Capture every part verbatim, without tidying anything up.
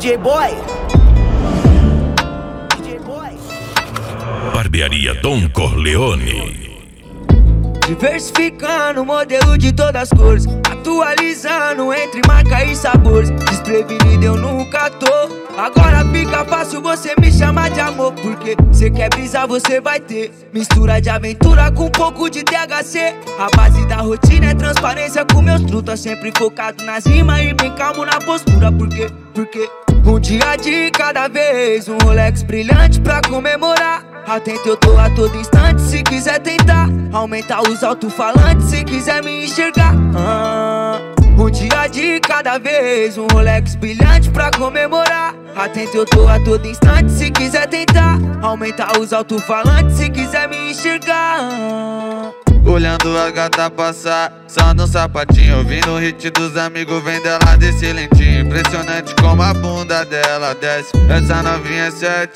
J Boy. D J Boy. Barbearia Don Corleone. Diversificando o modelo de todas as cores, atualizando entre marca e sabores. Desprevenido eu nunca tô. Agora fica fácil você me chamar de amor, porque cê quer brisar, você vai ter mistura de aventura com um pouco de T H C. A base da rotina é transparência com meus trutas, sempre focado nas rimas e bem calmo na postura. Porque, porque um dia de cada vez, um Rolex brilhante pra comemorar. Atento eu tô a todo instante, se quiser tentar aumentar os alto-falantes, se quiser me enxergar. ah, Um dia de cada vez, um Rolex brilhante pra comemorar. Atento eu tô a todo instante, se quiser tentar aumentar os alto-falantes, se quiser me enxergar. Olhando a gata passar, só no sapatinho, ouvindo o hit dos amigos, vem dela desse lentinho. Impressionante como a bunda dela desce, essa novinha é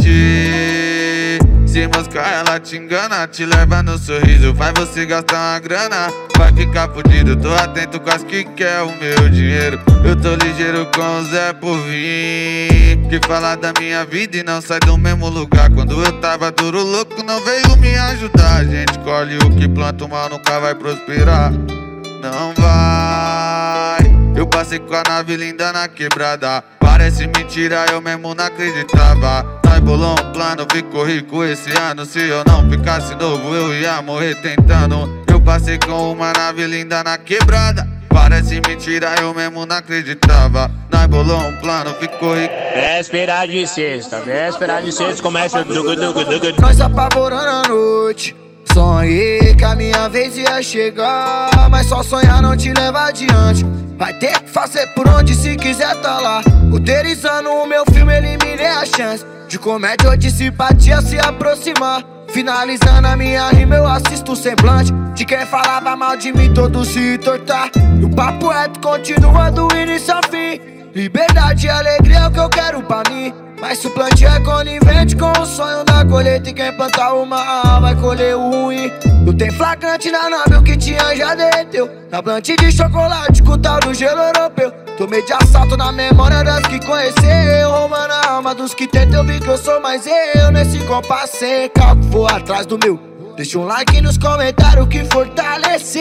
sete. Se moscar ela te engana, te leva no sorriso, faz você gastar uma grana, vai ficar fudido. Tô atento com as que quer o meu dinheiro, eu tô ligeiro com o Zé por vir, que fala da minha vida e não sai do mesmo lugar. Quando eu tava duro louco não veio me ajudar. A gente colhe o que planta, o mal nunca vai prosperar, não vai. Eu passei com a nave linda na quebrada, parece mentira, eu mesmo não acreditava. Nós bolou um plano, ficou rico esse ano. Se eu não ficasse novo eu ia morrer tentando. Eu passei com uma nave linda na quebrada, parece mentira, eu mesmo não acreditava. Nós bolou um plano, ficou rico. Véspera de sexta, véspera de sexta, começa o dugu dugu dugu. Nós apavorando a noite, sonhei que a minha vez ia chegar, mas só sonhar não te leva adiante. Vai ter que fazer por onde se quiser tá lá. Roteirizando o meu filme, eliminei a chance de comédia ou de simpatia se aproximar. Finalizando a minha rima, eu assisto o semblante de quem falava mal de mim, todo se tortar. E o papo reto continua do início ao fim. Liberdade e alegria é o que eu quero pra mim, mas se o plantio é conivente com o sonho da colheita, e quem plantar o mal vai colher o ruim. Não tem flagrante na nave, o que tinha já derreteu na plante de chocolate com tal do gelo europeu. Tomei de assalto na memória das que conheceu, roubando a alma dos que tentam. Eu vi que eu sou mais eu nesse compasso sem cálculo, vou atrás do meu. Deixa um like nos comentários que fortaleceu.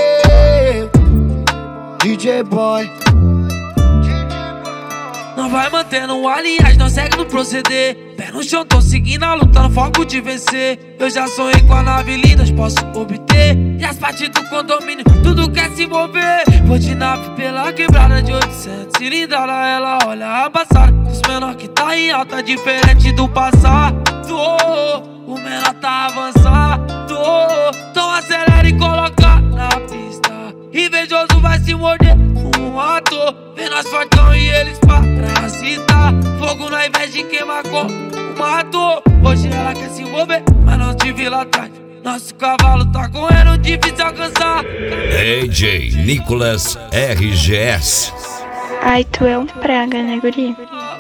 D J Boy. Não vai mantendo aliás, não segue no proceder. Pé no chão, tô seguindo a luta no foco de vencer. Eu já sonhei com a nave linda, posso obter. E as partes do condomínio, tudo quer se mover. Vou de nave pela quebrada de oitocentos cilindrada, ela olha a passada dos menor que tá em alta, diferente do passado. O menor tá avançado, então acelera e coloca na pista. Invejoso vai se morder um ator, vê nós fortão e eles parasitar. Fogo na inveja de quem marcou o mato. Hoje ela quer se envolver, mas não te vi lá atrás. Nosso cavalo tá correndo, difícil alcançar. D J Nicolas R G S. Ai, tu é um praga, né, guri?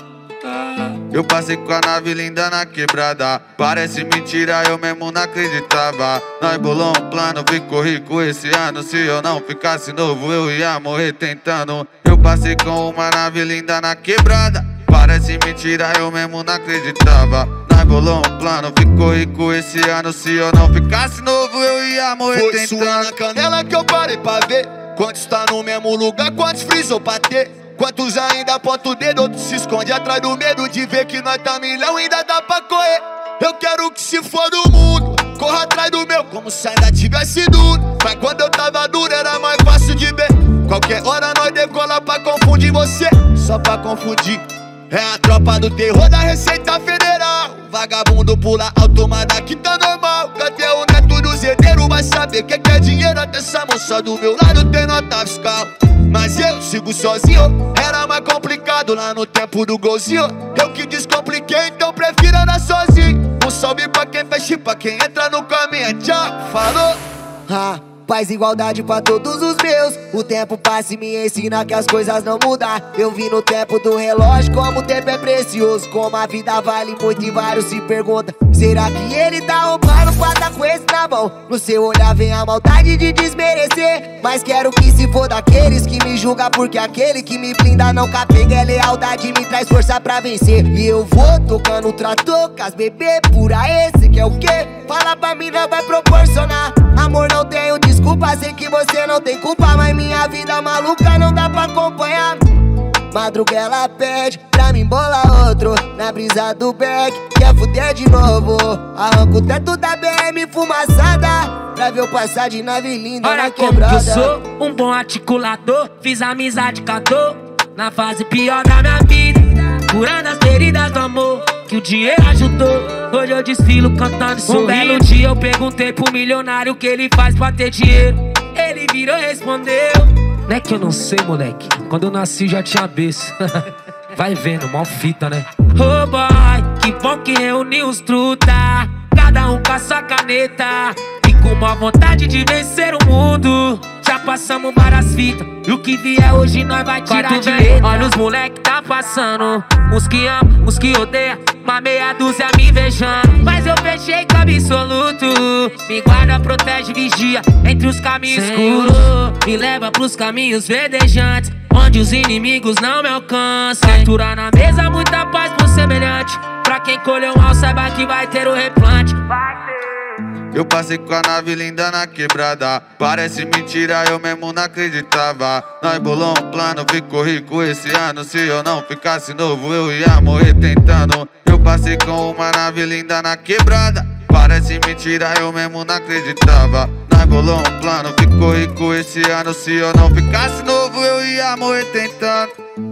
Eu passei com a nave linda na quebrada, parece mentira, eu mesmo não acreditava. Nós bolou um plano, ficou rico esse ano. Se eu não ficasse novo eu ia morrer tentando. Eu passei com uma nave linda na quebrada, parece mentira, eu mesmo não acreditava. Nós bolou um plano, ficou rico esse ano. Se eu não ficasse novo eu ia morrer Foi tentando. Foi sua na canela que eu parei pra ver quantos tá no mesmo lugar, quantos frisou pra ter. Quantos ainda aponta o dedo, outros se esconde atrás do medo de ver que nós tá milhão, ainda dá pra correr. Eu quero que se for do mundo, corra atrás do meu, como se ainda tivesse duro. Mas quando eu tava duro era mais fácil de ver. Qualquer hora nós decola pra confundir você, só pra confundir. É a tropa do terror da Receita Federal. Vagabundo pula alto, mas daqui tá normal. Cadê o neto do zedeiro? Vai saber que é dinheiro, até essa moça do meu lado tem nota fiscal. Mas eu sigo sozinho, era mais complicado lá no tempo do golzinho. Eu que descompliquei, então prefiro andar sozinho. Um salve pra quem fecha e pra quem entra no caminho. Tchau, falou. Ah, paz e igualdade pra todos os meus. O tempo passa e me ensina que as coisas não mudam. Eu vi no tempo do relógio como o tempo é precioso, como a vida vale muito e vários se perguntam Será que ele tá roubando pra tá com esse na mão? No seu olhar vem a maldade de desmerecer, mas quero que se for daqueles que me julga, porque aquele que me blinda não capega é lealdade, me traz força pra vencer. E eu vou tocando o trator com as bebê pura, esse que é o quê? Fala pra mim, não vai proporcionar. Amor, não tenho desculpa, sei que você não tem culpa, mas minha vida maluca não dá pra acompanhar. Madruga ela pede pra mim bolar outro na brisa do back, quer fuder de novo. Arranco o teto da B M fumaçada pra ver eu passar de nave linda. Olha na como quebrada. que eu sou um bom articulador, fiz amizade com a dor na fase pior da minha vida, curando as feridas do amor que o dinheiro ajudou. Hoje eu desfilo cantando e sorrindo. Um belo dia eu perguntei pro milionário o que ele faz pra ter dinheiro. Ele virou e respondeu: não é que eu não sei, moleque, quando eu nasci já tinha berço. Vai vendo, mó fita, né? Oh boy, que bom que reuniu os truta, cada um com a sua caneta e com uma vontade de vencer o mundo. Já passamos várias fitas e o que vier hoje nós vai tirar de letra. Olha os moleque tá passando, uns que amam, uns que odeiam, uma meia dúzia me invejando. Mas eu fechei com absoluto, me guarda, protege, vigia entre os caminhos escuros, me leva pros caminhos verdejantes, onde os inimigos não me alcançam. Fartura na mesa, muita paz pro semelhante, pra quem colheu mal saiba que vai ter o replante. Eu passei com a nave linda na quebrada, parece mentira, eu mesmo não acreditava. Nós bolou um plano, ficou rico esse ano. Se eu não ficasse novo, eu ia morrer tentando. Eu passei com uma nave linda na quebrada, parece mentira, eu mesmo não acreditava. Nós bolou um plano, ficou rico esse ano. Se eu não ficasse novo, eu ia morrer tentando.